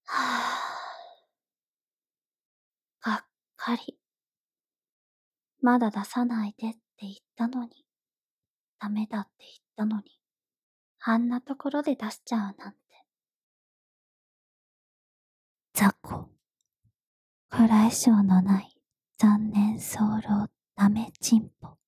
がっかり。まだ出さないでって言ったのに、ダメだって言ったのに、あんなところで出しちゃうなんて。雑魚。位性のない残念早漏ダメチンポ。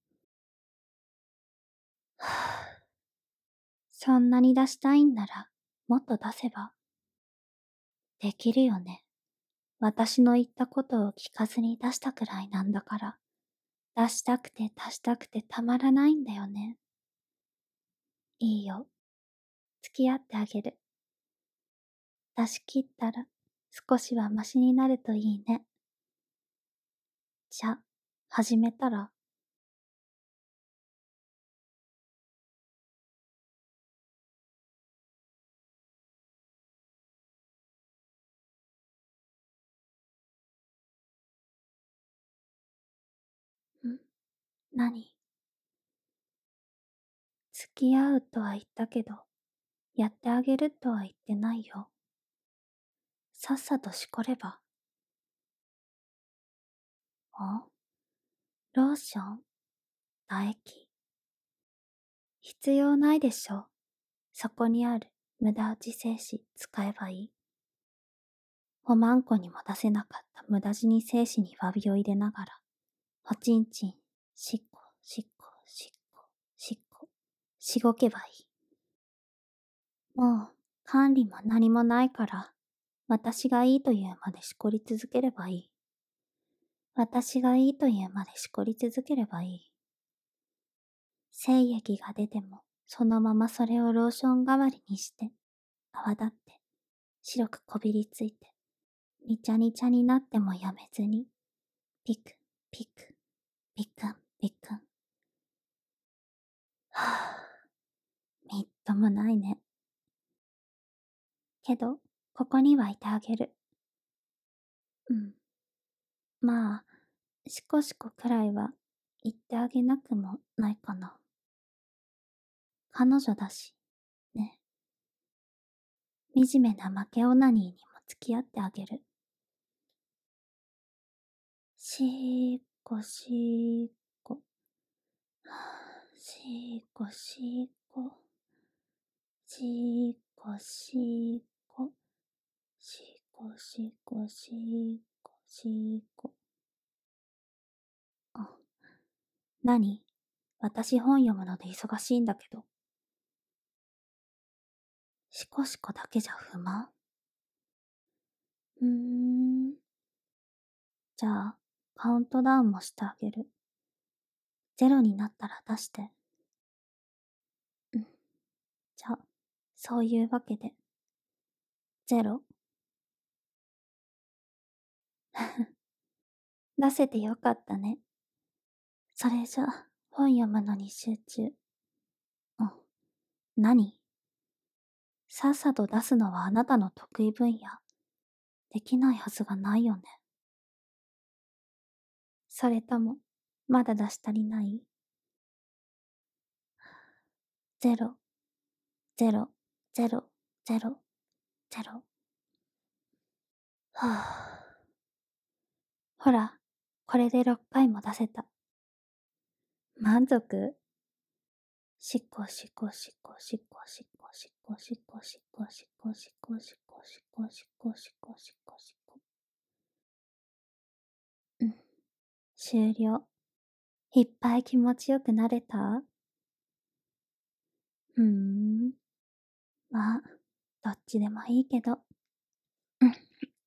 そんなに出したいんなら、もっと出せば。できるよね。私の言ったことを聞かずに出したくらいなんだから、出したくて出したくてたまらないんだよね。いいよ。付き合ってあげる。出し切ったら少しはマシになるといいね。じゃ、始めたら。何？付き合うとは言ったけど、やってあげるとは言ってないよ。さっさとしこれば。ローション？唾液？必要ないでしょ。そこにある無駄打ち精子使えばいい。おまんこにも出せなかった無駄死に精子に詫びを入れながら、おちんちん、しっこ、しっこ、しっこ、しっこ、しごけばいい。もう、管理も何もないから、私がいいというまでしこり続ければいい。私がいいというまでしこり続ければいい。精液が出ても、そのままそれをローション代わりにして、泡立って、白くこびりついて、にちゃにちゃになってもやめずに、ピク、ピク、ピクン、ピクン。はぁ、みっともないね。けど、ここにはいてあげる。うん。まあ、しこしこくらいは言ってあげなくもないかな。彼女だし、ね。惨めな負けオナニーにも付き合ってあげる。しーこしーこ。しーこしーこ。しーこしーこ。しーこしーこしーこしーこ。あ、何？私本読むので忙しいんだけど。しこしこだけじゃ不満？じゃあ、カウントダウンもしてあげる。ゼロになったら出して。うん。じゃあ、そういうわけで。ゼロ？出せてよかったね。それじゃ、本読むのに集中。うん。何？さっさと出すのはあなたの得意分野。できないはずがないよね。それとも、まだ出し足りない？ゼロ、ゼロ、ゼロ、ゼロ、ゼロ。はぁ。ほら、これで6回も出せた。満足？しっこしっこしっこしっこしっこしっこしっこしっこしっこしっこしっこしっこしっこしっこしっこしっこ。うん。終了。いっぱい気持ちよくなれた？まあ、どっちでもいいけど。うん。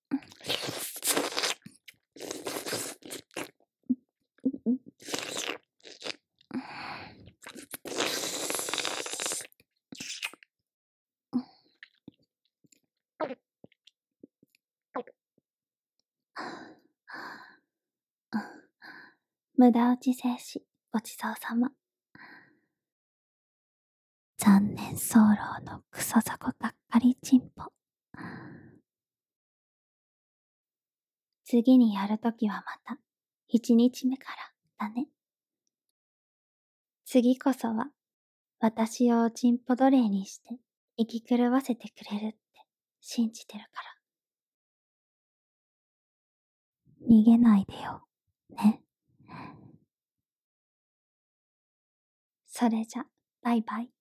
無駄打ち精子、ごちそうさま。残念早漏のクソザコがっかりチンポ。次にやるときはまた、1日目からだね。次こそは、私をおちんぽ奴隷にして、生き狂わせてくれるって信じてるから。 逃げないでよ。ね。それじゃ、バイバイ。